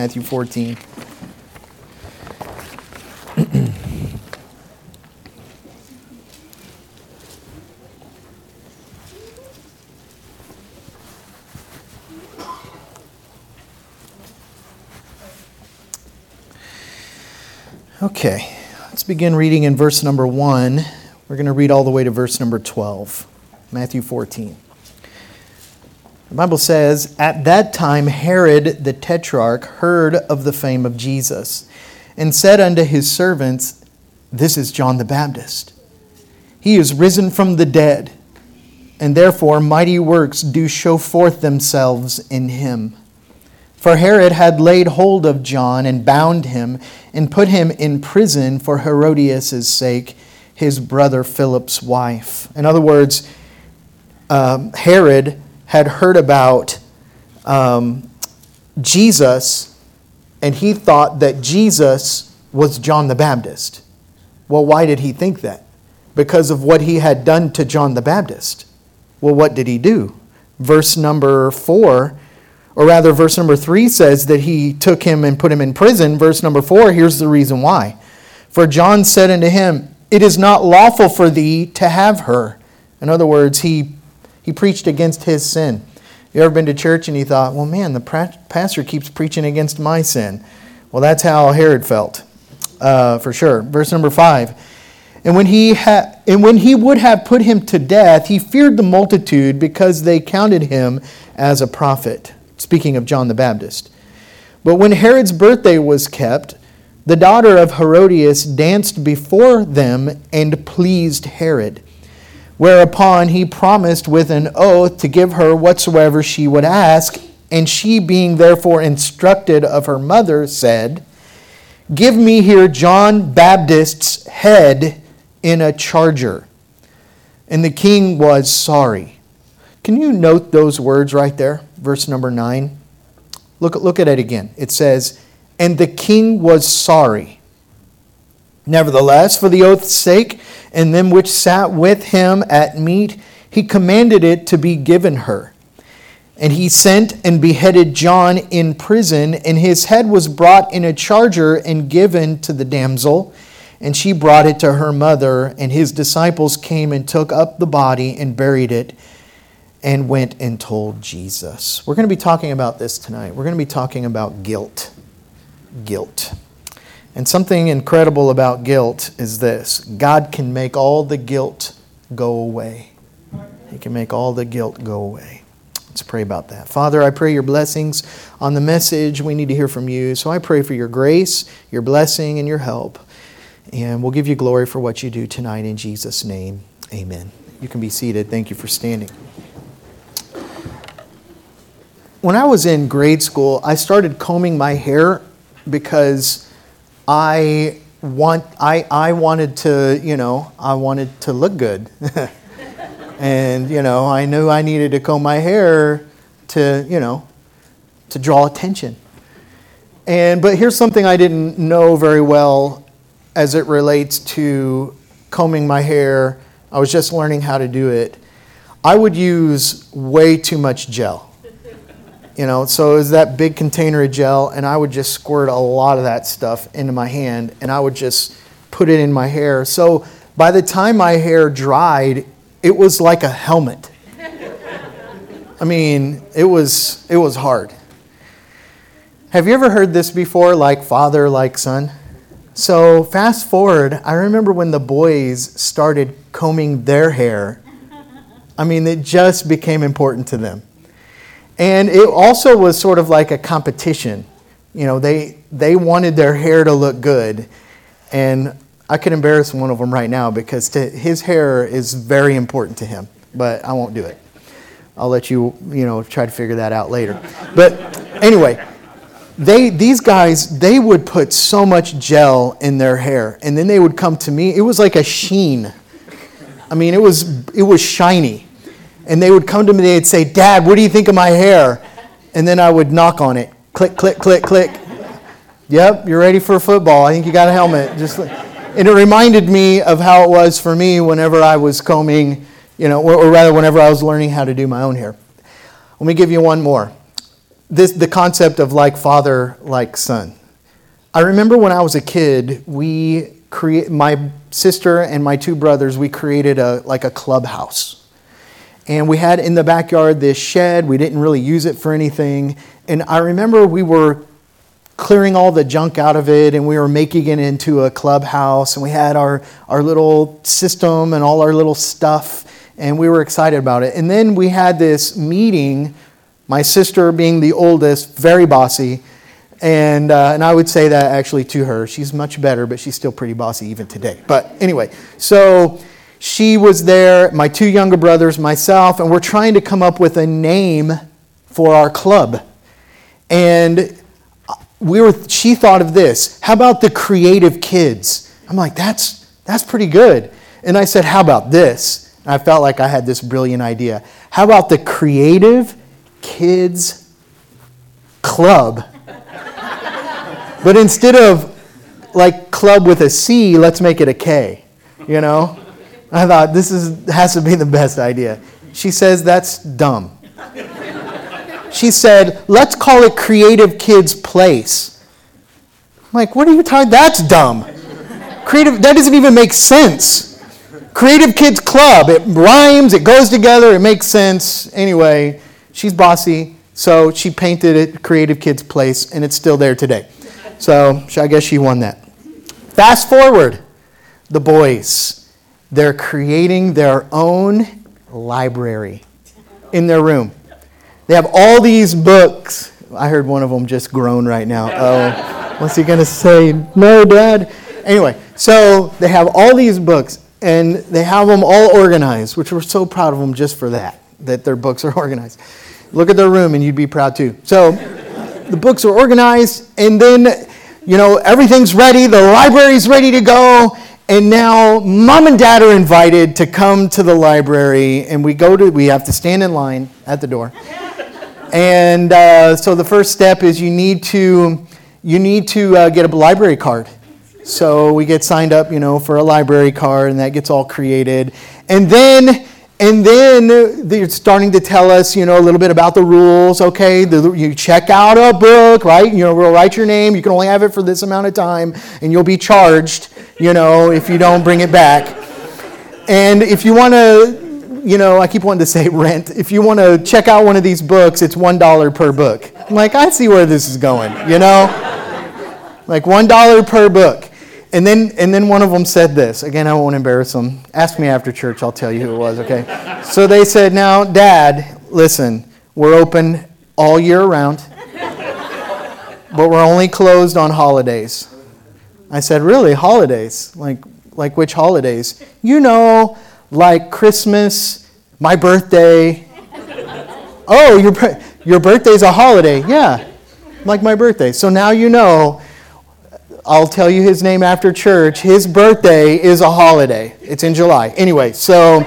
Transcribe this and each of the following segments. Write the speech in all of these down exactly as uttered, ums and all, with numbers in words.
Matthew fourteen. Okay, let's begin reading in verse number one. We're going to read all the way to verse number twelve. Matthew fourteen. The Bible says, "At that time Herod the Tetrarch heard of the fame of Jesus, and said unto his servants, This is John the Baptist. He is risen from the dead, and therefore mighty works do show forth themselves in him. For Herod had laid hold of John, and bound him, and put him in prison for Herodias' sake, his brother Philip's wife." In other words, um, Herod had heard about um, Jesus, and he thought that Jesus was John the Baptist. Well, why did he think that? Because of what he had done to John the Baptist. Well, what did he do? Verse number four, or rather verse number three says that he took him and put him in prison. Verse number four, here's the reason why. "For John said unto him, It is not lawful for thee to have her." In other words, he He preached against his sin. You ever been to church and you thought, well, man, the pastor keeps preaching against my sin? Well, that's how Herod felt, uh, for sure. Verse number five. And when he ha- and when he would have put him to death, he feared the multitude because they counted him as a prophet. Speaking of John the Baptist. But when Herod's birthday was kept, the daughter of Herodias danced before them and pleased Herod. Whereupon he promised with an oath to give her whatsoever she would ask. And she, being therefore instructed of her mother, said, Give me here John Baptist's head in a charger. And the king was sorry. Can you note those words right there? Verse number nine. Look, look at it again. It says, And the king was sorry. Nevertheless, for the oath's sake, and them which sat with him at meat, he commanded it to be given her. And he sent and beheaded John in prison, and his head was brought in a charger and given to the damsel. And she brought it to her mother, and his disciples came and took up the body and buried it, and went and told Jesus. We're going to be talking about this tonight. We're going to be talking about guilt. Guilt. And something incredible about guilt is this. God can make all the guilt go away. He can make all the guilt go away. Let's pray about that. Father, I pray your blessings on the message. We need to hear from you. So I pray for your grace, your blessing, and your help. And we'll give you glory for what you do tonight in Jesus' name. Amen. You can be seated. Thank you for standing. When I was in grade school, I started combing my hair because I want I I wanted to, you know, I wanted to look good. And, you know, I knew I needed to comb my hair to, you know, to draw attention. And but here's something I didn't know very well as it relates to combing my hair. I was just learning how to do it. I would use way too much gel. You know, so it was that big container of gel, and I would just squirt a lot of that stuff into my hand, and I would just put it in my hair. So by the time my hair dried, it was like a helmet. I mean, it was it was hard. Have you ever heard this before, like father, like son? So fast forward, I remember when the boys started combing their hair. I mean, it just became important to them. And it also was sort of like a competition. You know, they they wanted their hair to look good. And I could embarrass one of them right now because to, his hair is very important to him. But I won't do it. I'll let you, you know, try to figure that out later. But anyway, they these guys, they would put so much gel in their hair. And then they would come to me. It was like a sheen. I mean, it was it was shiny. And they would come to me, they'd say, Dad, what do you think of my hair? And then I would knock on it. Click, click, click, click. Yep, you're ready for football. I think you got a helmet. Just, and it reminded me of how it was for me whenever I was combing, you know, or, or rather whenever I was learning how to do my own hair. Let me give you one more. this the concept of like father, like son. I remember when I was a kid, we create my sister and my two brothers, we created a like a clubhouse. And we had in the backyard this shed. We didn't really use it for anything. And I remember we were clearing all the junk out of it, and we were making it into a clubhouse, and we had our, our little system and all our little stuff, and we were excited about it. And then we had this meeting, my sister being the oldest, very bossy, and uh, and I would say that actually to her. She's much better, but she's still pretty bossy even today. But anyway, so she was there, my two younger brothers, myself, and we're trying to come up with a name for our club. And we were. She thought of this. How about the Creative Kids? I'm like, that's that's pretty good. And I said, how about this? And I felt like I had this brilliant idea. How about the Creative Kids Club? But instead of like club with a C, let's make it a K. You know? I thought this is has to be the best idea. She says that's dumb. She said, let's call it Creative Kids Place. I'm like, what are you talking? That's dumb. Creative, that doesn't even make sense. Creative Kids Club. It rhymes, it goes together, it makes sense. Anyway, she's bossy, so she painted it Creative Kids Place, and it's still there today. So I guess she won that. Fast forward, the boys. They're creating their own library in their room. They have all these books. I heard one of them just groan right now. Oh, what's he going to say? No, Dad. Anyway, so they have all these books, and they have them all organized, which we're so proud of them just for that, that their books are organized. Look at their room, and you'd be proud too. So the books are organized, and then, you know, everything's ready. The library's ready to go. And now Mom and Dad are invited to come to the library, and we go to, we have to stand in line at the door. And uh, so the first step is you need to you need to uh, get a library card. So we get signed up, you know, for a library card, and that gets all created. And then and then they're starting to tell us, you know, a little bit about the rules. Okay, the, you check out a book, right? You know, we'll write your name. You can only have it for this amount of time, and you'll be charged, you know, if you don't bring it back. And if you want to, you know, I keep wanting to say rent. If you want to check out one of these books, it's one dollar per book. I'm like, I see where this is going, you know? Like one dollar per book. And then and then one of them said this. Again, I won't embarrass them. Ask me after church, I'll tell you who it was, okay? So they said, now, Dad, listen, we're open all year round, but we're only closed on holidays. I said, really, holidays? Like, like which holidays? You know, like Christmas, my birthday. Oh, your your birthday's a holiday. Yeah, like my birthday. So now you know, I'll tell you his name after church. His birthday is a holiday. It's in July. Anyway, so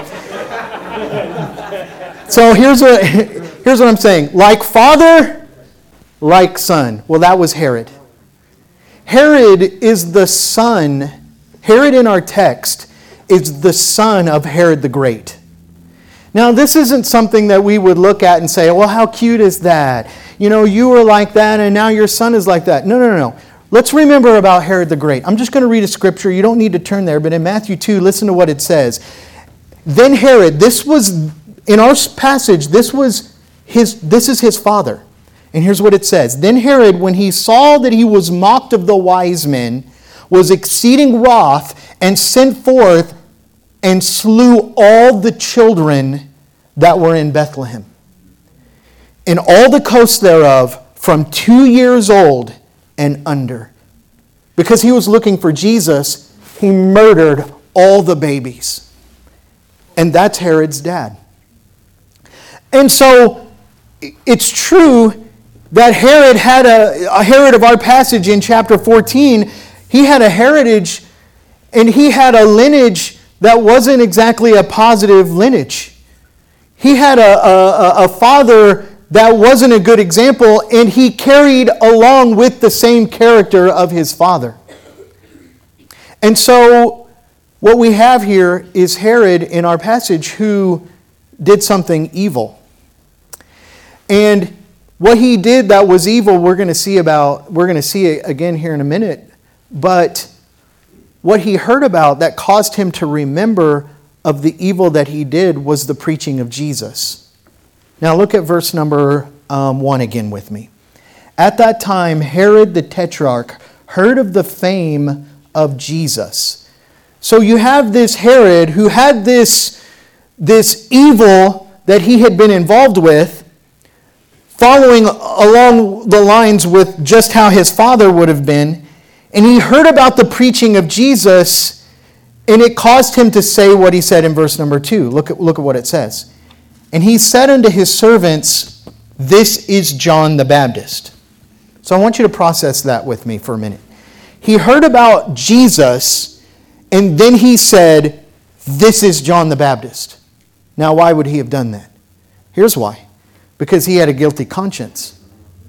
so here's what here's what I'm saying. Like father, like son. Well, that was Herod. Herod is the son, Herod in our text is the son of Herod the Great. Now, this isn't something that we would look at and say, well, how cute is that? You know, you were like that and now your son is like that. No, no, no, no. Let's remember about Herod the Great. I'm just going to read a scripture. You don't need to turn there, but in Matthew two, listen to what it says. Then Herod, this was, in our passage, this was his, this is his father. And here's what it says. Then Herod, when he saw that he was mocked of the wise men, was exceeding wroth, and sent forth and slew all the children that were in Bethlehem, in all the coasts thereof, from two years old and under. Because he was looking for Jesus, he murdered all the babies. And that's Herod's dad. And so it's true that Herod had a, a Herod of our passage in chapter fourteen, he had a heritage and he had a lineage that wasn't exactly a positive lineage. He had a, a, a father that wasn't a good example, and he carried along with the same character of his father. And so what we have here is Herod in our passage who did something evil. And What he did that was evil, we're going to see about, we're going to see it again here in a minute. But what he heard about that caused him to remember of the evil that he did was the preaching of Jesus. Now look at verse number um, one again with me. At that time, Herod the Tetrarch heard of the fame of Jesus. So you have this Herod who had this, this evil that he had been involved with, following along the lines with just how his father would have been. And he heard about the preaching of Jesus, and it caused him to say what he said in verse number two. Look at, look at what it says. And he said unto his servants, "This is John the Baptist." So I want you to process that with me for a minute. He heard about Jesus, and then he said, "This is John the Baptist." Now, why would he have done that? Here's why. Because he had a guilty conscience.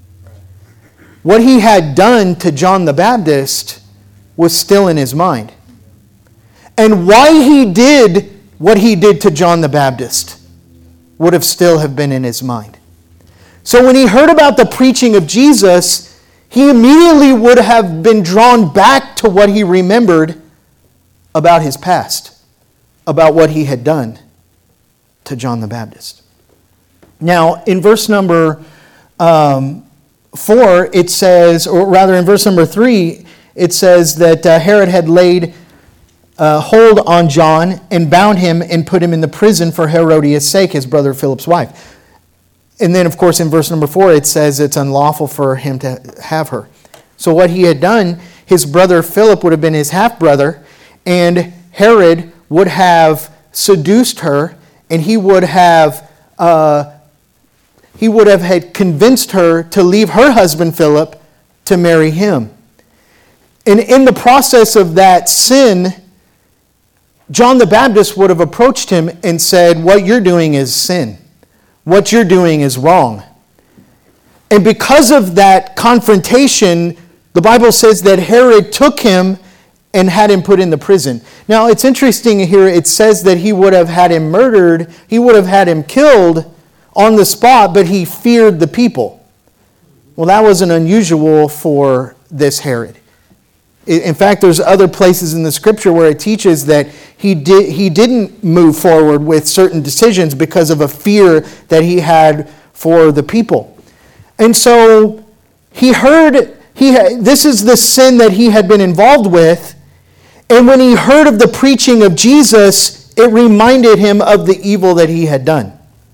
What he had done to John the Baptist was still in his mind. And why he did what he did to John the Baptist would have still have been in his mind. So when he heard about the preaching of Jesus, he immediately would have been drawn back to what he remembered about his past, about what he had done to John the Baptist. Now, in verse number um, four, it says, or rather in verse number three, it says that uh, Herod had laid uh, hold on John and bound him and put him in the prison for Herodias' sake, his brother Philip's wife. And then, of course, in verse number four, it says it's unlawful for him to have her. So what he had done, his brother Philip would have been his half-brother, and Herod would have seduced her, and he would have uh, he would have had convinced her to leave her husband Philip to marry him. And in the process of that sin, John the Baptist would have approached him and said, "What you're doing is sin. What you're doing is wrong." And because of that confrontation, the Bible says that Herod took him and had him put in the prison. Now, it's interesting here, it says that he would have had him murdered, he would have had him killed on the spot, but he feared the people. Well, that wasn't unusual for this Herod. In fact, there's other places in the scripture where it teaches that he did he didn't move forward with certain decisions because of a fear that he had for the people. And so he heard he had, this is the sin that he had been involved with, and when he heard of the preaching of Jesus, it reminded him of the evil that he had done.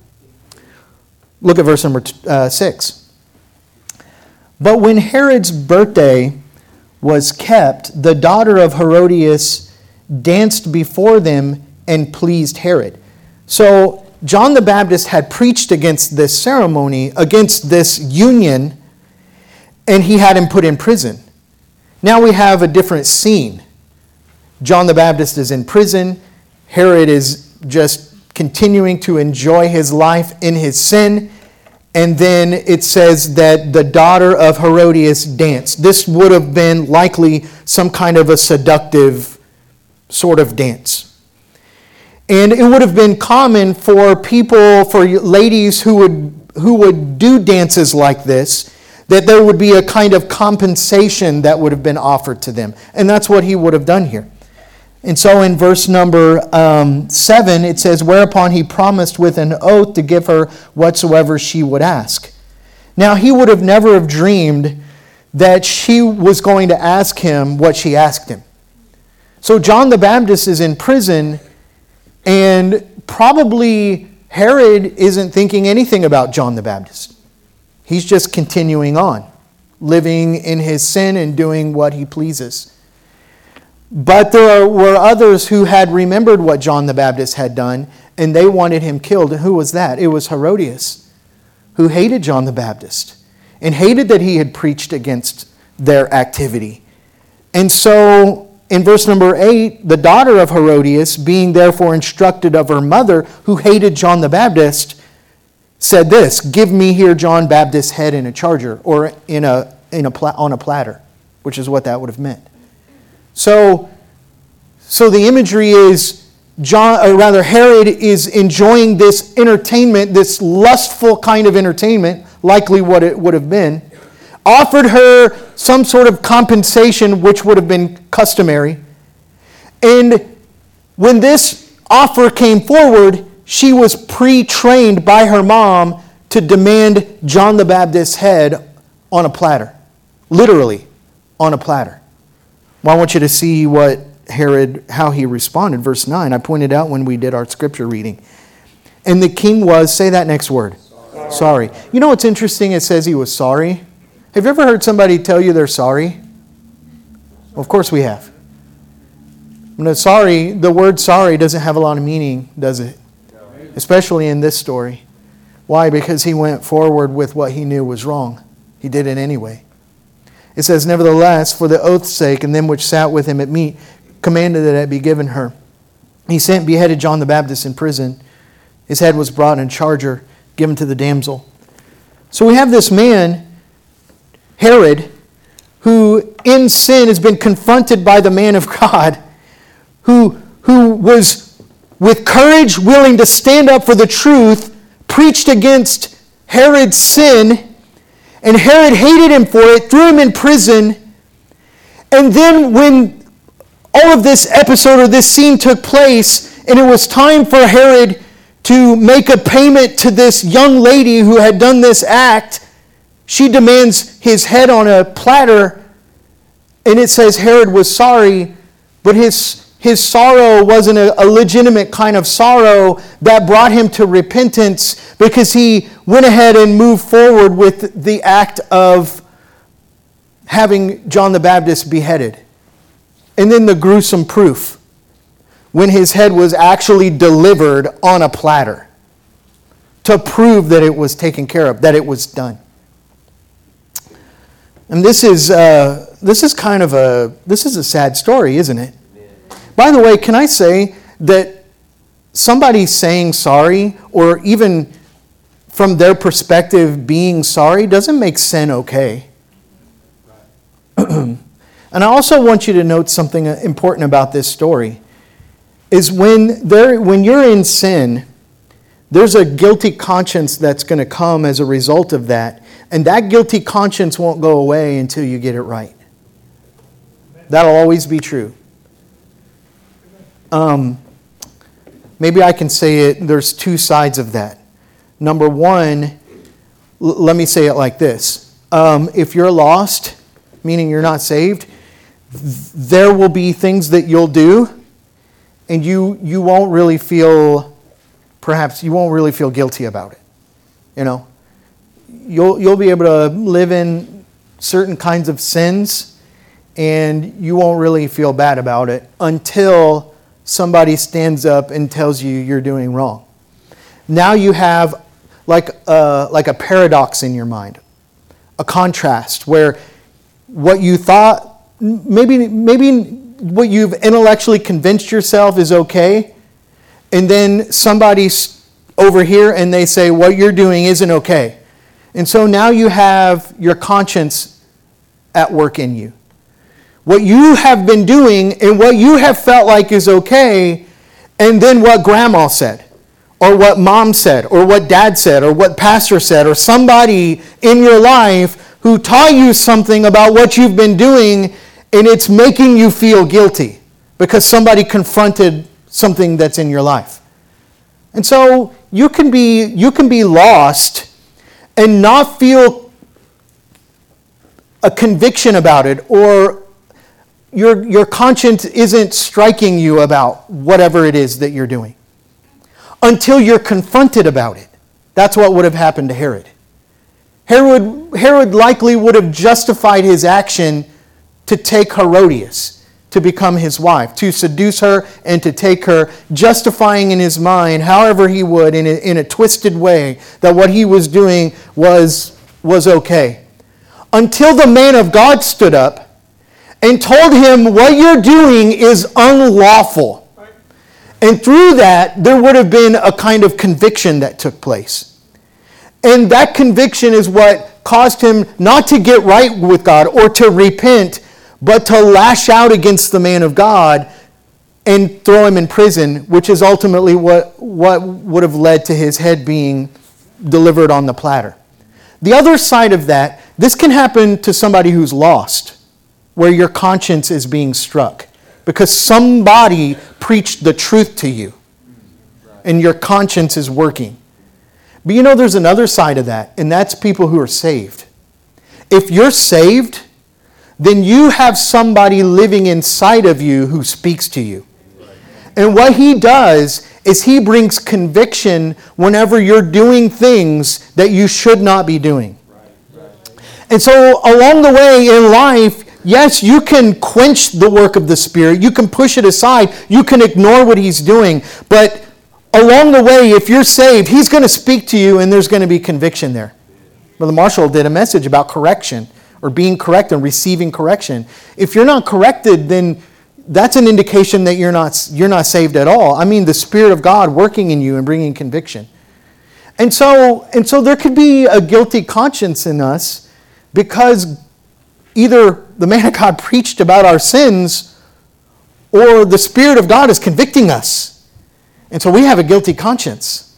Look at verse number uh, six. But when Herod's birthday was kept, the daughter of Herodias danced before them and pleased Herod. So John the Baptist had preached against this ceremony, against this union, and he had him put in prison. Now we have a different scene. John the Baptist is in prison. Herod is just continuing to enjoy his life in his sin. And then it says that the daughter of Herodias danced. This would have been likely some kind of a seductive sort of dance. And it would have been common for people, for ladies who would who would do dances like this, that there would be a kind of compensation that would have been offered to them. And that's what he would have done here. And so in verse number um, seven, it says, "Whereupon he promised with an oath to give her whatsoever she would ask." Now, he would have never have dreamed that she was going to ask him what she asked him. So John the Baptist is in prison, and probably Herod isn't thinking anything about John the Baptist. He's just continuing on, living in his sin and doing what he pleases. But there were others who had remembered what John the Baptist had done, and they wanted him killed. And who was that? It was Herodias, who hated John the Baptist and hated that he had preached against their activity. And so in verse number eight, the daughter of Herodias, being therefore instructed of her mother, who hated John the Baptist, said this, "Give me here John Baptist's head in a charger," or in a, in a pla- on a platter, which is what that would have meant. So, so the imagery is John, or rather Herod is enjoying this entertainment, this lustful kind of entertainment, likely what it would have been, offered her some sort of compensation which would have been customary. And when this offer came forward, she was pre-trained by her mom to demand John the Baptist's head on a platter. Literally, on a platter. Well, I want you to see what Herod, how he responded. Verse nine, I pointed out when we did our scripture reading. And the king was, say that next word. Sorry. Sorry. You know what's interesting? It says he was sorry. Have you ever heard somebody tell you they're sorry? Well, of course we have. No, sorry, the word sorry doesn't have a lot of meaning, does it? Especially in this story. Why? Because he went forward with what he knew was wrong. He did it anyway. It says, nevertheless, for the oath's sake, and them which sat with him at meat, commanded that it be given her. He sent, beheaded John the Baptist in prison. His head was brought in a charger, given to the damsel. So we have this man, Herod, who in sin has been confronted by the man of God, who, who was with courage willing to stand up for the truth, preached against Herod's sin, and Herod hated him for it, threw him in prison. And then when all of this episode or this scene took place, and it was time for Herod to make a payment to this young lady who had done this act, she demands his head on a platter, and it says Herod was sorry, but his, his sorrow wasn't a, a legitimate kind of sorrow that brought him to repentance, because he went ahead and moved forward with the act of having John the Baptist beheaded. And then the gruesome proof, when his head was actually delivered on a platter to prove that it was taken care of, that it was done. And this is uh, this is kind of a this is a sad story, isn't it? By the way, can I say that somebody saying sorry, or even from their perspective being sorry, doesn't make sin okay. And I also want you to note something important about this story. Is when there, when you're in sin, there's a guilty conscience that's going to come as a result of that. And that guilty conscience won't go away until you get it right. That'll always be true. Um, maybe I can say it, there's two sides of that. Number one, l- let me say it like this. Um, if you're lost, meaning you're not saved, th- there will be things that you'll do, and you you won't really feel, perhaps you won't really feel guilty about it. You know, you'll you'll be able to live in certain kinds of sins, and you won't really feel bad about it until somebody stands up and tells you you're doing wrong. Now you have like a, like a paradox in your mind, a contrast where what you thought, maybe maybe what you've intellectually convinced yourself is okay, and then somebody's over here and they say what you're doing isn't okay. And so now you have your conscience at work in you. What you have been doing and what you have felt like is okay, and then what grandma said, or what mom said, or what dad said, or what pastor said, or somebody in your life who taught you something about what you've been doing, and it's making you feel guilty because somebody confronted something that's in your life. And so you can be you can be lost and not feel a conviction about it, or your your conscience isn't striking you about whatever it is that you're doing until you're confronted about it. That's what would have happened to Herod. Herod, Herod likely would have justified his action to take Herodias, to become his wife, to seduce her and to take her, justifying in his mind, however he would, in a, in a twisted way, that what he was doing was, was okay. Until the man of God stood up and told him, what you're doing is unlawful. And through that, there would have been a kind of conviction that took place. And that conviction is what caused him not to get right with God or to repent, but to lash out against the man of God and throw him in prison, which is ultimately what, what would have led to his head being delivered on the platter. the other side of that, this can happen to somebody who's lost, where your conscience is being struck because somebody preached the truth to you and your conscience is working. But you know, there's another side of that, and that's people who are saved. If you're saved, then you have somebody living inside of you who speaks to you. And what he does is he brings conviction whenever you're doing things that you should not be doing. And so along the way in life, yes, you can quench the work of the Spirit. You can push it aside. You can ignore what he's doing. But along the way, if you're saved, he's going to speak to you and there's going to be conviction there. Brother Marshall did a message about correction or being correct and receiving correction. If you're not corrected, then that's an indication that you're not, you're not saved at all. I mean, the Spirit of God working in you and bringing conviction. And so, and so there could be a guilty conscience in us because either the man of God preached about our sins or the Spirit of God is convicting us. And so we have a guilty conscience.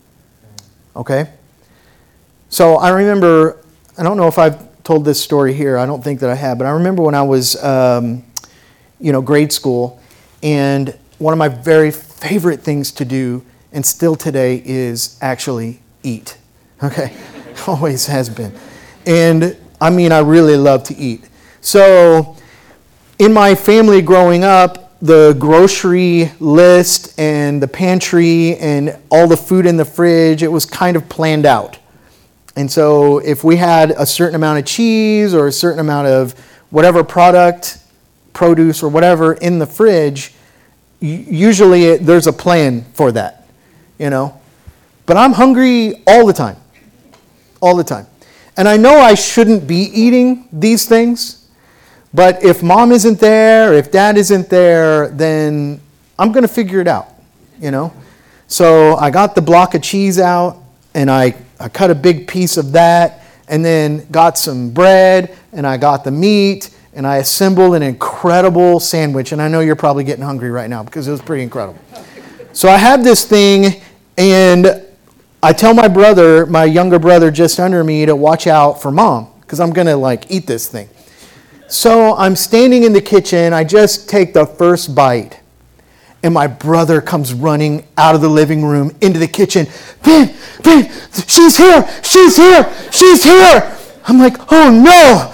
Okay? So I remember, I don't know if I've told this story here. I don't think that I have. But I remember when I was, um, you know, grade school, and one of my very favorite things to do, and still today, is actually eat. Okay? Always has been. And I mean, I really love to eat. So in my family growing up, the grocery list and the pantry and all the food in the fridge, it was kind of planned out. And so if we had a certain amount of cheese or a certain amount of whatever product, produce or whatever in the fridge, usually it, there's a plan for that, you know. But I'm hungry all the time, all the time. And I know I shouldn't be eating these things, but if mom isn't there, if dad isn't there, then I'm going to figure it out, you know. So I got the block of cheese out, and I, I cut a big piece of that, and then got some bread, and I got the meat, and I assembled an incredible sandwich. And I know you're probably getting hungry right now because it was pretty incredible. So I had this thing, and I tell my brother, my younger brother just under me, to watch out for mom because I'm going to like eat this thing. So I'm standing in the kitchen. I just take the first bite. And my brother comes running out of the living room into the kitchen. Ben, Ben, she's here, she's here, she's here. I'm like, oh no.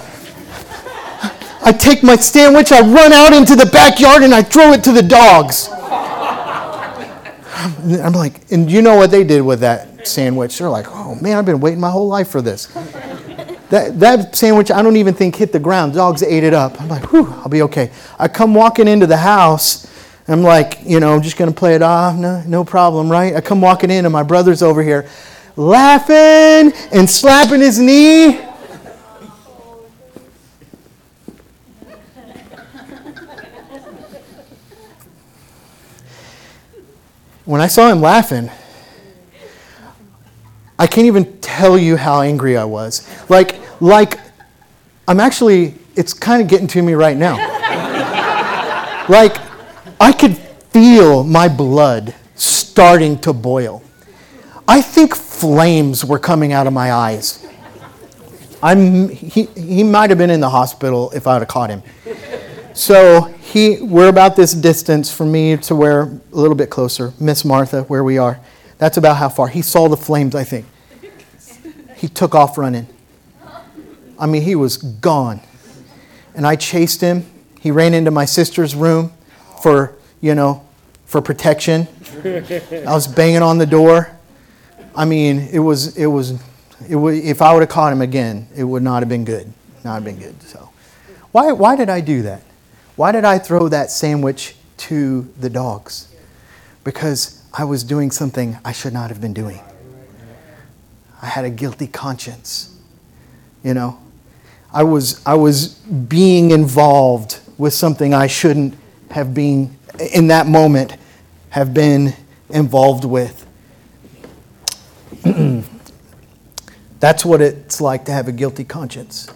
I take my sandwich, I run out into the backyard, and I throw it to the dogs. I'm like, and you know what they did with that sandwich? They're like, oh man, I've been waiting my whole life for this. That that sandwich, I don't even think hit the ground. Dogs ate it up. I'm like, whew, I'll be okay. I come walking into the house. I'm like, you know, I'm just going to play it off. No, no problem, right? I come walking in, and my brother's over here laughing and slapping his knee. When I saw him laughing, I can't even tell you how angry I was. Like, like I'm actually, it's kind of getting to me right now. Like, I could feel my blood starting to boil. I think flames were coming out of my eyes. I'm, he, he might have been in the hospital if I would have caught him. So he, we're about this distance from me to where, a little bit closer, Miss Martha, where we are. That's about how far. He saw the flames, I think. He took off running. I mean, he was gone. And I chased him. He ran into my sister's room for, you know, for protection. I was banging on the door. I mean, it was, it was, it was, if I would have caught him again, it would not have been good. Not have been good. So, why, why did I do that? Why did I throw that sandwich to the dogs? Because I was doing something I should not have been doing. I had a guilty conscience. You know, I was, I was being involved with something I shouldn't have been, in that moment, have been involved with. That's what it's like to have a guilty conscience.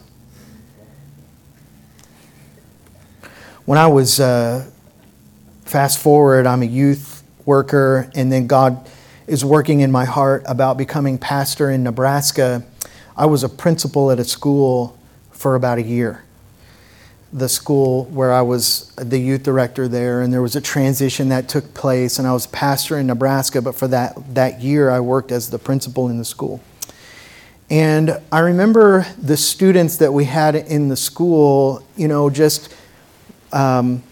When I was, uh, fast forward, I'm a youth worker, and then God is working in my heart about becoming pastor in Nebraska. I was a principal at a school for about a year. The school where I was the youth director there, and there was a transition that took place, and I was pastor in Nebraska, but for that, that year I worked as the principal in the school. And I remember the students that we had in the school, you know, just um,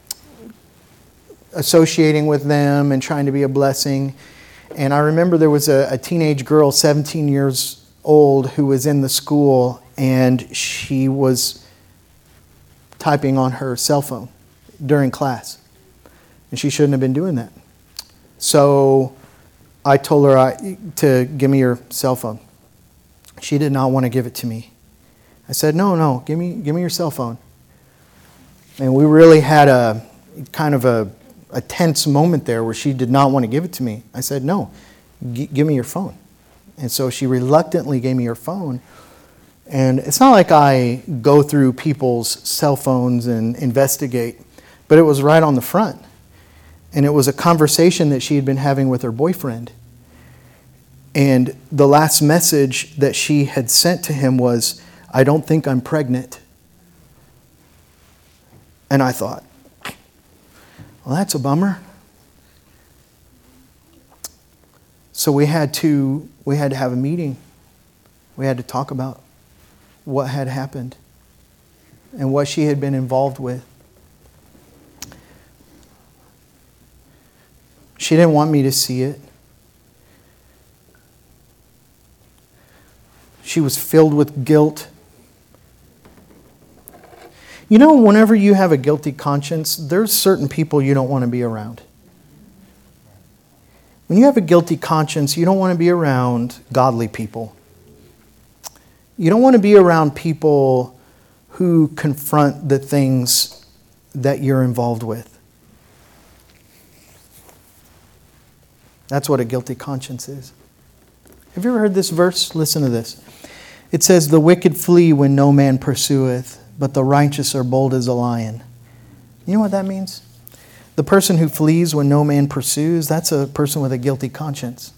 associating with them and trying to be a blessing. And I remember there was a, a teenage girl, seventeen years old, who was in the school, and she was typing on her cell phone during class. And she shouldn't have been doing that. So I told her I, to give me your cell phone. She did not want to give it to me. I said, no, no, give me give me your cell phone. And we really had a kind of a, a tense moment there where she did not want to give it to me. I said, no, g- give me your phone. And so she reluctantly gave me her phone. And it's not like I go through people's cell phones and investigate, but it was right on the front. And it was a conversation that she had been having with her boyfriend. And the last message that she had sent to him was, I don't think I'm pregnant. And I thought, well, that's a bummer. So we had to we had to have a meeting. We had to talk about what had happened and what she had been involved with. She didn't want me to see it. She was filled with guilt. You know, whenever you have a guilty conscience, there's certain people you don't want to be around. When you have a guilty conscience, you don't want to be around godly people. You don't want to be around people who confront the things that you're involved with. That's what a guilty conscience is. Have you ever heard this verse? Listen to this. It says, the wicked flee when no man pursueth, but the righteous are bold as a lion. You know what that means? The person who flees when no man pursues, that's a person with a guilty conscience.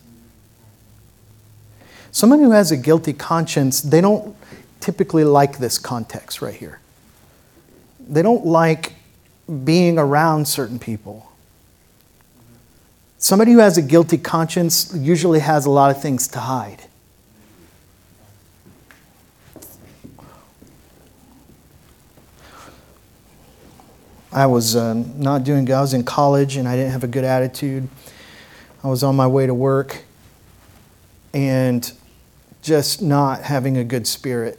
Someone who has a guilty conscience, they don't typically like this context right here. They don't like being around certain people. Somebody who has a guilty conscience usually has a lot of things to hide. I was uh, not doing good. I was in college and I didn't have a good attitude. I was on my way to work and just not having a good spirit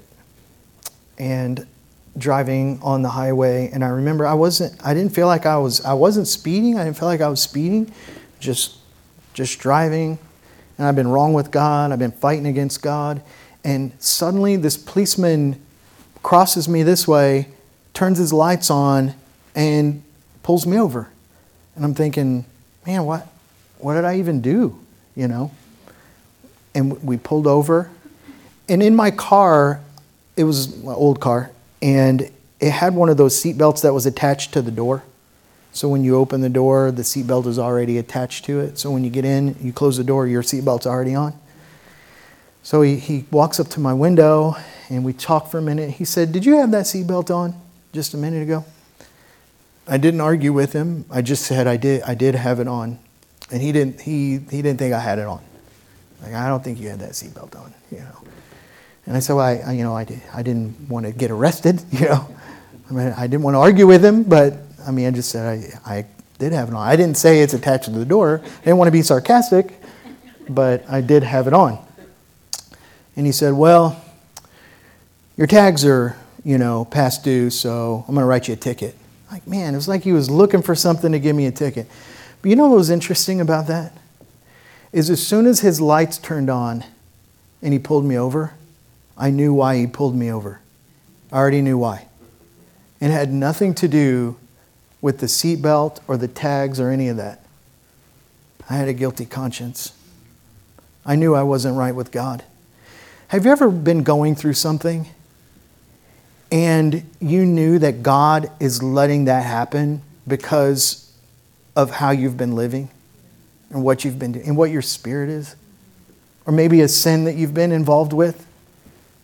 and driving on the highway. And I remember I wasn't, I didn't feel like I was, I wasn't speeding. I didn't feel like I was speeding, just, just driving. And I've been wrong with God. I've been fighting against God. And suddenly this policeman crosses me this way, turns his lights on, and pulls me over. And I'm thinking, man, what, what did I even do? You know? And we pulled over. And in my car, it was my old car, and it had one of those seat belts that was attached to the door. So when you open the door, the seat belt is already attached to it. So when you get in, you close the door, your seat belt's already on. So he, he walks up to my window, and we talk for a minute. He said, did you have that seat belt on just a minute ago? I didn't argue with him. I just said I did I did have it on. And he didn't he he didn't think I had it on. Like, I don't think you had that seatbelt on, you know. And I said, well, I, I you know, I did I didn't want to get arrested, you know. I mean, I didn't want to argue with him, but I mean, I just said I I did have it on. I didn't say it's attached to the door. I didn't want to be sarcastic, but I did have it on. And he said, well, your tags are, you know, past due, so I'm going to write you a ticket. Like, man, it was like he was looking for something to give me a ticket. But you know what was interesting about that? Is as soon as his lights turned on and he pulled me over, I knew why he pulled me over. I already knew why. And it had nothing to do with the seatbelt or the tags or any of that. I had a guilty conscience. I knew I wasn't right with God. Have you ever been going through something and you knew that God is letting that happen because of how you've been living and what you've been doing and what your spirit is? Or maybe a sin that you've been involved with?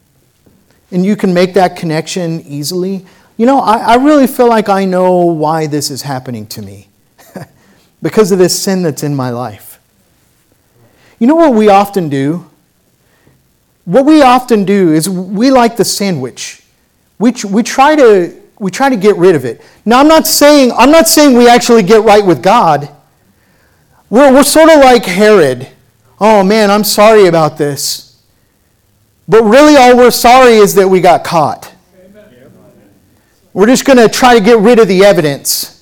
and you can make that connection easily. You know, I, I really feel like I know why this is happening to me. Because of this sin that's in my life. You know what we often do? What we often do is we like the sandwich. We, we, try to, we try to get rid of it. Now, I'm not saying, I'm not saying we actually get right with God. We're, we're sort of like Herod. Oh man, I'm sorry about this. But really all we're sorry is that we got caught. We're just going to try to get rid of the evidence.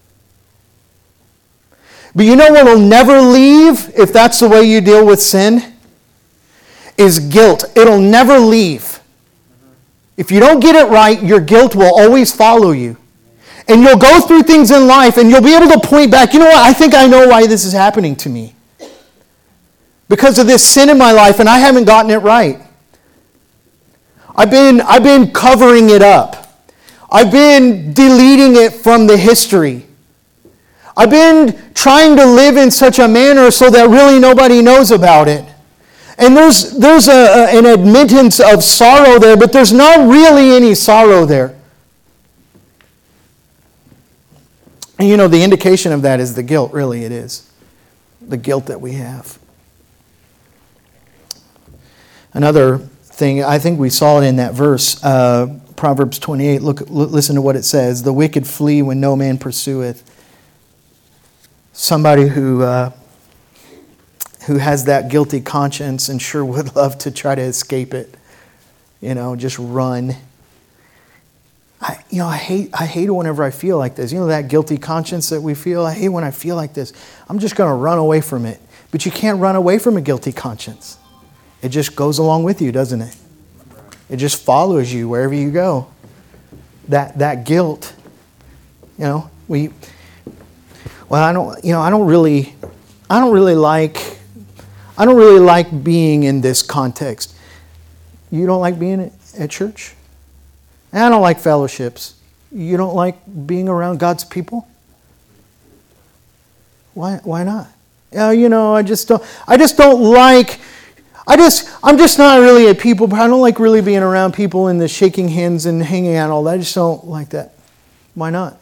But you know what will never leave if that's the way you deal with sin? Is guilt. It'll never leave. If you don't get it right, your guilt will always follow you. And you'll go through things in life and you'll be able to point back, you know what, I think I know why this is happening to me. Because of this sin in my life and I haven't gotten it right. I've been, I've been covering it up. I've been deleting it from the history. I've been trying to live in such a manner so that really nobody knows about it. And there's, there's a, a, an admittance of sorrow there, but there's not really any sorrow there. And you know, the indication of that is the guilt, really it is. The guilt that we have. Another thing, I think we saw it in that verse, uh, Proverbs twenty-eight. Look, look, listen to what it says. The wicked flee when no man pursueth. Somebody who uh, who has that guilty conscience and sure would love to try to escape it. You know, just run. I, you know, I hate I hate it whenever I feel like this. You know that guilty conscience that we feel? I hate when I feel like this. I'm just going to run away from it. But you can't run away from a guilty conscience. It just goes along with you, doesn't it? It just follows you wherever you go. That that guilt, you know, we. Well, I don't. You know, I don't really. I don't really like. I don't really like being in this context. You don't like being at church? I don't like fellowships. You don't like being around God's people? Why? Why not? Yeah, you know, I just don't. I just don't like. I just. I'm just not really a people. I don't like really being around people and the shaking hands and hanging out and all that. I just don't like that. Why not?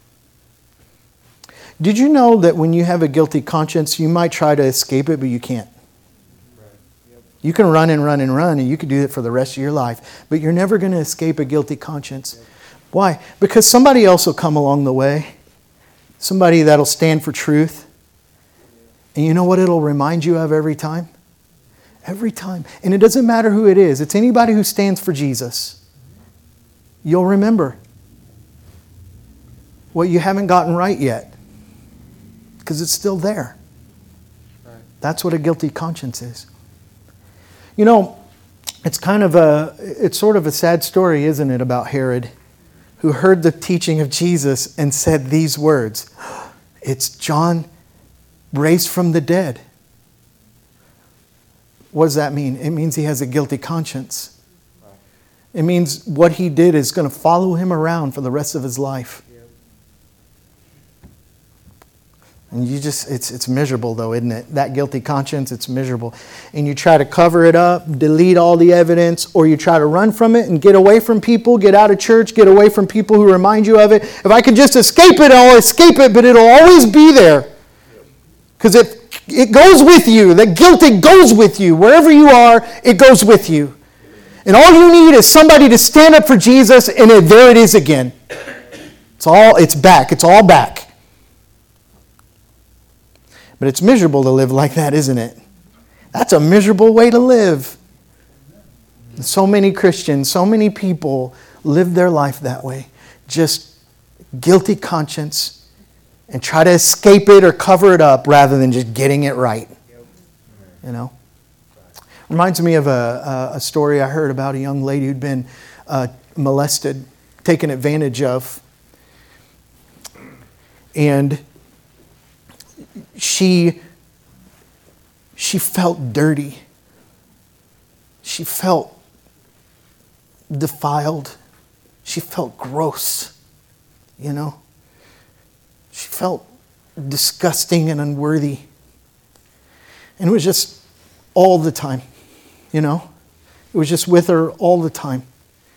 Did you know that when you have a guilty conscience, you might try to escape it, but you can't? You can run and run and run, and you can do it for the rest of your life. But you're never going to escape a guilty conscience. Why? Because somebody else will come along the way. Somebody that'll stand for truth. And you know what it'll remind you of every time? Every time. And it doesn't matter who it is. It's anybody who stands for Jesus. You'll remember what you haven't gotten right yet. Because it's still there. That's what a guilty conscience is. You know, it's kind of a, it's sort of a sad story, isn't it, about Herod, who heard the teaching of Jesus and said these words, it's John raised from the dead. What does that mean? It means he has a guilty conscience. It means what he did is going to follow him around for the rest of his life. And you just, it's it's miserable though, isn't it? That guilty conscience, it's miserable. And you try to cover it up, delete all the evidence, or you try to run from it and get away from people, get out of church, get away from people who remind you of it. If I could just escape it, I'll escape it, but it'll always be there. Because it, it goes with you. That guilt, it goes with you. Wherever you are, it goes with you. And all you need is somebody to stand up for Jesus, and it, there it is again. It's all, it's back. It's all back. But it's miserable to live like that, isn't it? That's a miserable way to live. So many Christians, so many people live their life that way. Just guilty conscience and try to escape it or cover it up rather than just getting it right. You know? Reminds me of a, a story I heard about a young lady who'd been uh, molested, taken advantage of. And She, she felt dirty. She felt defiled. She felt gross, you know. She felt disgusting and unworthy. And it was just all the time, you know. It was just with her all the time.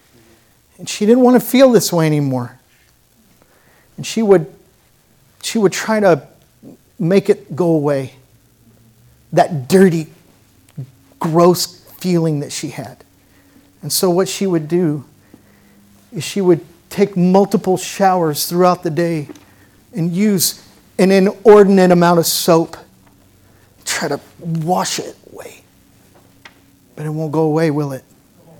And she didn't want to feel this way anymore. And she would, she would try to make it go away. That dirty, gross feeling that she had. And so what she would do is she would take multiple showers throughout the day and use an inordinate amount of soap. Try to wash it away. But it won't go away, will it?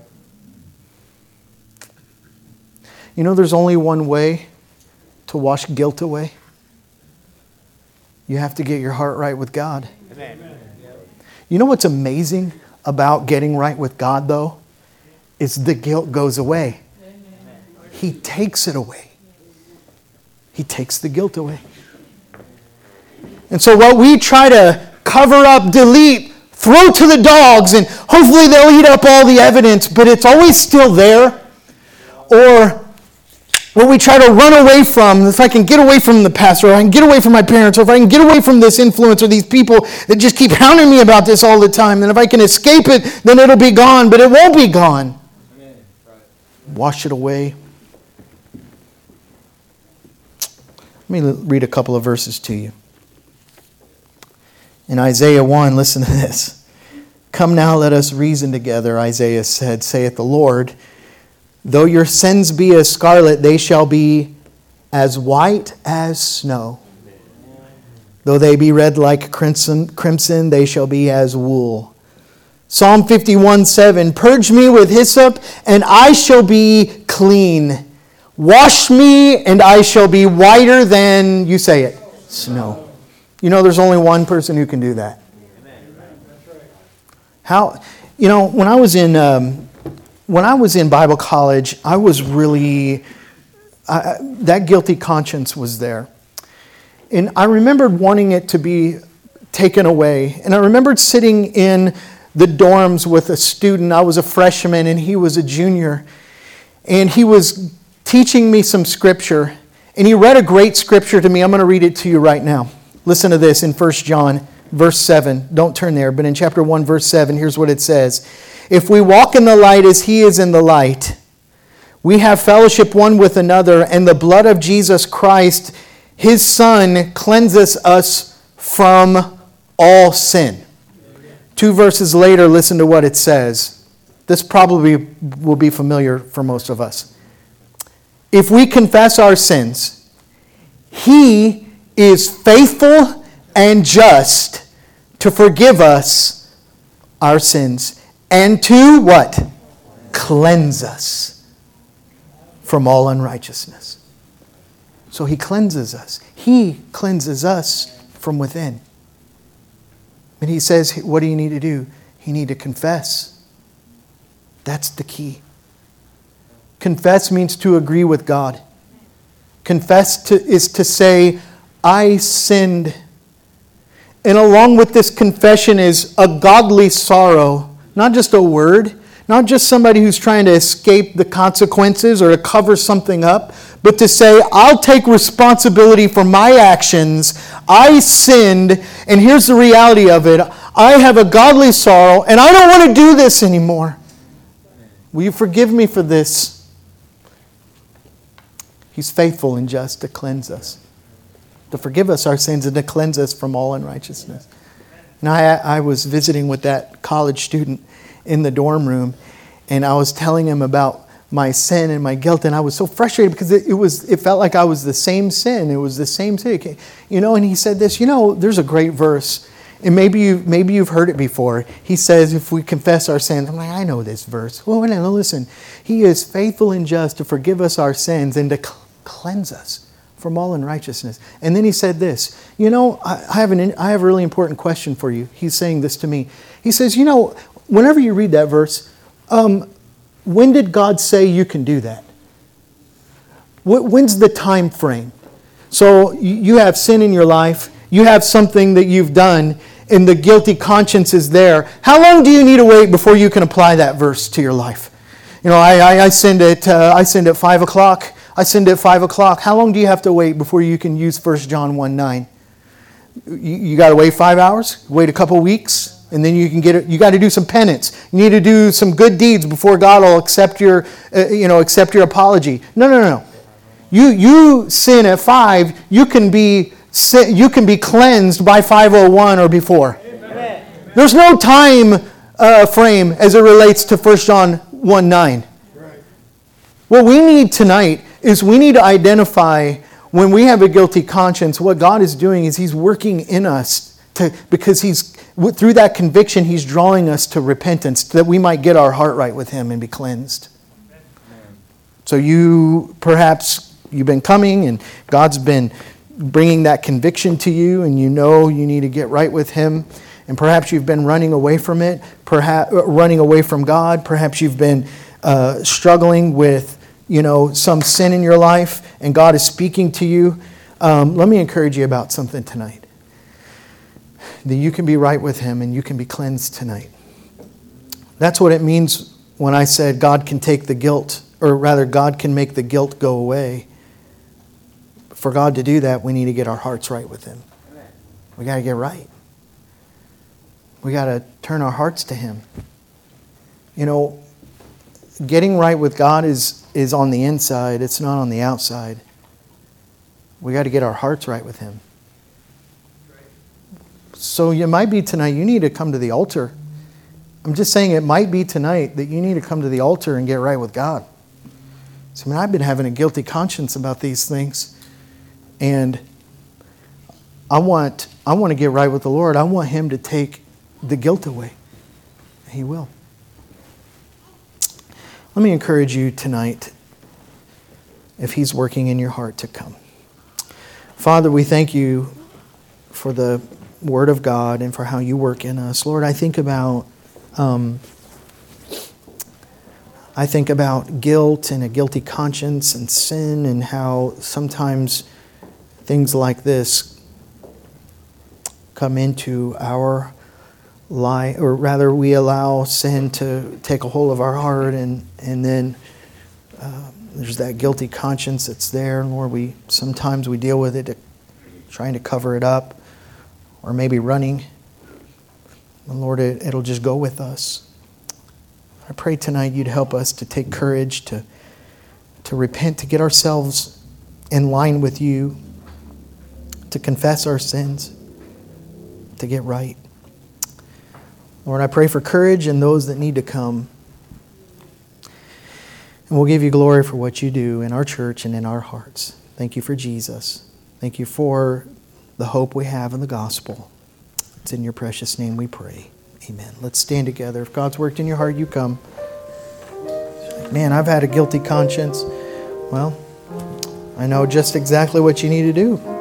You know, there's only one way to wash guilt away. You have to get your heart right with God. Amen. You know what's amazing about getting right with God, though? Is the guilt goes away. Amen. He takes it away. He takes the guilt away. And so what we try to cover up, delete, throw to the dogs, and hopefully they'll eat up all the evidence, but it's always still there. Or what we try to run away from, if I can get away from the past, or I can get away from my parents, or if I can get away from this influence, or these people that just keep hounding me about this all the time, then if I can escape it, then it'll be gone, but it won't be gone. Wash it away. Let me read a couple of verses to you. In Isaiah one, listen to this. Come now, let us reason together, Isaiah said, saith the Lord. Though your sins be as scarlet, they shall be as white as snow. Though they be red like crimson, crimson, they shall be as wool. Psalm fifty-one seven, purge me with hyssop, and I shall be clean. Wash me, and I shall be whiter than, you say it, snow. You know, there's only one person who can do that. How, you know, when I was in um, when I was in Bible college, I was really I, that guilty conscience was there, and I remembered wanting it to be taken away. And I remembered sitting in the dorms with a student. I was a freshman, and he was a junior, and he was teaching me some scripture, and he read a great scripture to me. I'm going to read it to you right now. Listen to this in First John, verse seven. Don't turn there, but in chapter one, verse seven, here's what it says. If we walk in the light as he is in the light, we have fellowship one with another, and the blood of Jesus Christ, his Son, cleanses us from all sin. Two verses later, listen to what it says. This probably will be familiar for most of us. If we confess our sins, he is faithful and just to forgive us our sins and to what? Cleanse us from all unrighteousness. So he cleanses us. He cleanses us from within. And he says, what do you need to do? You need to confess. That's the key. Confess means to agree with God. Confess to, is to say, I sinned. And along with this confession is a godly sorrow. Not just a word. Not just somebody who's trying to escape the consequences or to cover something up. But to say, I'll take responsibility for my actions. I sinned. And here's the reality of it. I have a godly sorrow. And I don't want to do this anymore. Will you forgive me for this? He's faithful and just to cleanse us. To forgive us our sins and to cleanse us from all unrighteousness. And I, I was visiting with that college student in the dorm room, and I was telling him about my sin and my guilt, and I was so frustrated because it, it was it felt like I was the same sin. It was the same sin. You know, and he said this, you know, there's a great verse, and maybe you maybe you've heard it before. He says, if we confess our sins, I'm like, I know this verse. Well, no, listen. He is faithful and just to forgive us our sins and to cl- cleanse us from all unrighteousness. And then he said this, you know, I, I have an I have a really important question for you. He's saying this to me. He says, you know, whenever you read that verse, um, when did God say you can do that? When's the time frame? So you have sin in your life. You have something that you've done, and the guilty conscience is there. How long do you need to wait before you can apply that verse to your life? You know, I I, I sinned at uh, I sinned at five o'clock. I sinned at five o'clock. How long do you have to wait before you can use First John one nine? You, you got to wait five hours? Wait a couple weeks? and then you can get it. You got to do some penance. You need to do some good deeds before God will accept your, uh, you know, accept your apology. No, no, no. You you sin at five, you can be you can be cleansed by five oh one or before. Amen. There's no time uh, frame as it relates to First John one nine. Right. What we need tonight is we need to identify when we have a guilty conscience. What God is doing is He's working in us to because He's through that conviction He's drawing us to repentance that we might get our heart right with Him and be cleansed. Amen. So you perhaps you've been coming and God's been bringing that conviction to you, and you know you need to get right with Him, and perhaps you've been running away from it, perhaps running away from God. Perhaps you've been uh, struggling with, you know, some sin in your life, and God is speaking to you. Um, let me encourage you about something tonight. That you can be right with Him and you can be cleansed tonight. That's what it means when I said God can take the guilt, or rather God can make the guilt go away. For God to do that, we need to get our hearts right with Him. We got to get right. We got to turn our hearts to Him. You know, getting right with God is, is on the inside. It's not on the outside. We got to get our hearts right with Him. So it might be tonight you need to come to the altar. I'm just saying it might be tonight that you need to come to the altar and get right with God. So I mean, I've been having a guilty conscience about these things. And I want I want to get right with the Lord. I want Him to take the guilt away. He will. Let me encourage you tonight, if He's working in your heart, to come. Father, we thank You for the Word of God and for how You work in us. Lord, I think about um, I think about guilt and a guilty conscience and sin, and how sometimes things like this come into our life, or rather we allow sin to take a hold of our heart, and, and then uh, there's that guilty conscience that's there. Lord, we sometimes we deal with it, trying to cover it up, or maybe running. And Lord, it, it'll just go with us. I pray tonight You'd help us to take courage, to, to repent, to get ourselves in line with You, to confess our sins, to get right. Lord, I pray for courage in those that need to come. And we'll give You glory for what You do in our church and in our hearts. Thank You for Jesus. Thank You for the hope we have in the gospel. It's in Your precious name we pray. Amen. Let's stand together. If God's worked in your heart, you come. Man, I've had a guilty conscience. Well, I know just exactly what you need to do.